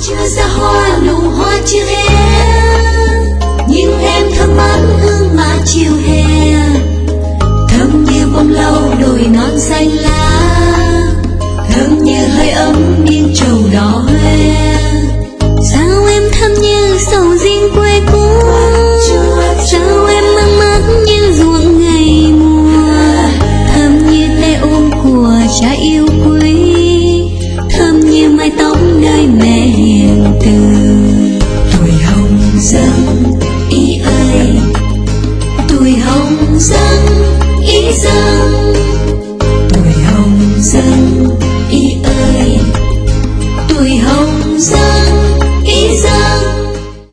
chưa ra hoa nụ hoa chưa hé, nhưng em thơm mát hương mà chiều hè, thơm như bông lau đồi non xanh lá, thơm như hơi ấm niên trầu đỏ hoe. Sao em thơm như sầu riêng quê cũ, sao em mang mát như ruộng ngày mùa, thơm như tay ôm của cha yêu quý, thơm như mái tóc nơi mẹ hiền từ. Tuổi hồng dâng ý ơi, tuổi hồng dâng ý dâng.